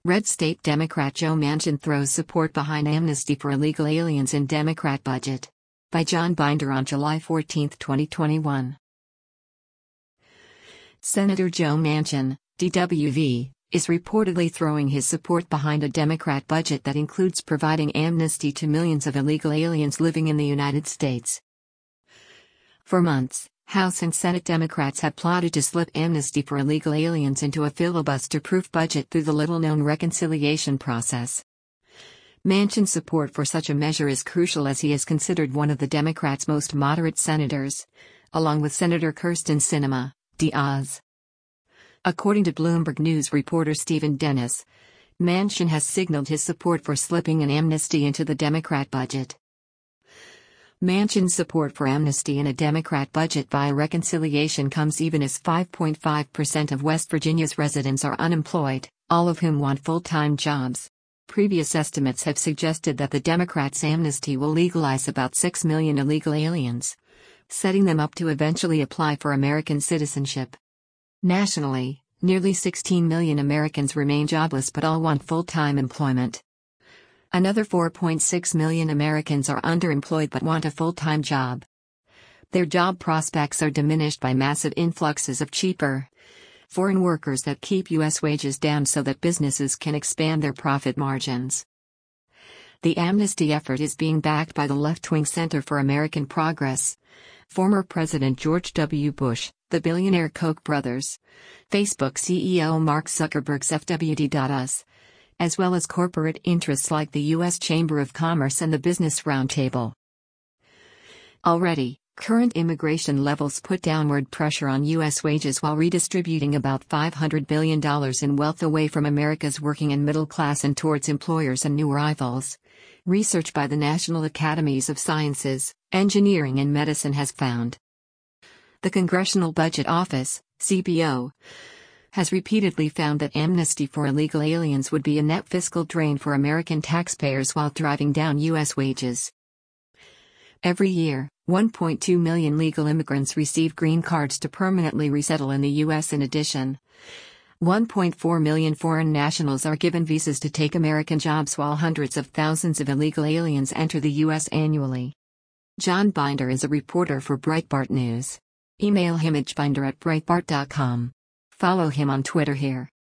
Red State Democrat Joe Manchin throws support behind amnesty for illegal aliens in Democrat budget. By John Binder on July 14, 2021. Senator Joe Manchin, DWV, is reportedly throwing his support behind a Democrat budget that includes providing amnesty to millions of illegal aliens living in the United States. For months, House and Senate Democrats have plotted to slip amnesty for illegal aliens into a filibuster-proof budget through the little-known reconciliation process. Manchin's support for such a measure is crucial as he is considered one of the Democrats' most moderate senators, along with Senator Kyrsten Sinema, Diaz. According to Bloomberg News reporter Stephen Dennis, Manchin has signaled his support for slipping an amnesty into the Democrat budget. Manchin's support for amnesty in a Democrat budget via reconciliation comes even as 5.5% of West Virginia's residents are unemployed, all of whom want full-time jobs. Previous estimates have suggested that the Democrats' amnesty will legalize about 6 million illegal aliens, setting them up to eventually apply for American citizenship. Nationally, nearly 16 million Americans remain jobless but all want full-time employment. Another 4.6 million Americans are underemployed but want a full-time job. Their job prospects are diminished by massive influxes of cheaper foreign workers that keep U.S. wages down so that businesses can expand their profit margins. The amnesty effort is being backed by the left-wing Center for American Progress, former President George W. Bush, the billionaire Koch brothers, Facebook CEO Mark Zuckerberg's FWD.us, as well as corporate interests like the U.S. Chamber of Commerce and the Business Roundtable. Already, current immigration levels put downward pressure on U.S. wages while redistributing about $500 billion in wealth away from America's working and middle class and towards employers and new arrivals. Research by the National Academies of Sciences, Engineering and Medicine has found. The Congressional Budget Office, CBO, has repeatedly found that amnesty for illegal aliens would be a net fiscal drain for American taxpayers while driving down U.S. wages. Every year, 1.2 million legal immigrants receive green cards to permanently resettle in the U.S. In addition, 1.4 million foreign nationals are given visas to take American jobs while hundreds of thousands of illegal aliens enter the U.S. annually. John Binder is a reporter for Breitbart News. Email him at binder@breitbart.com. Follow him on Twitter here.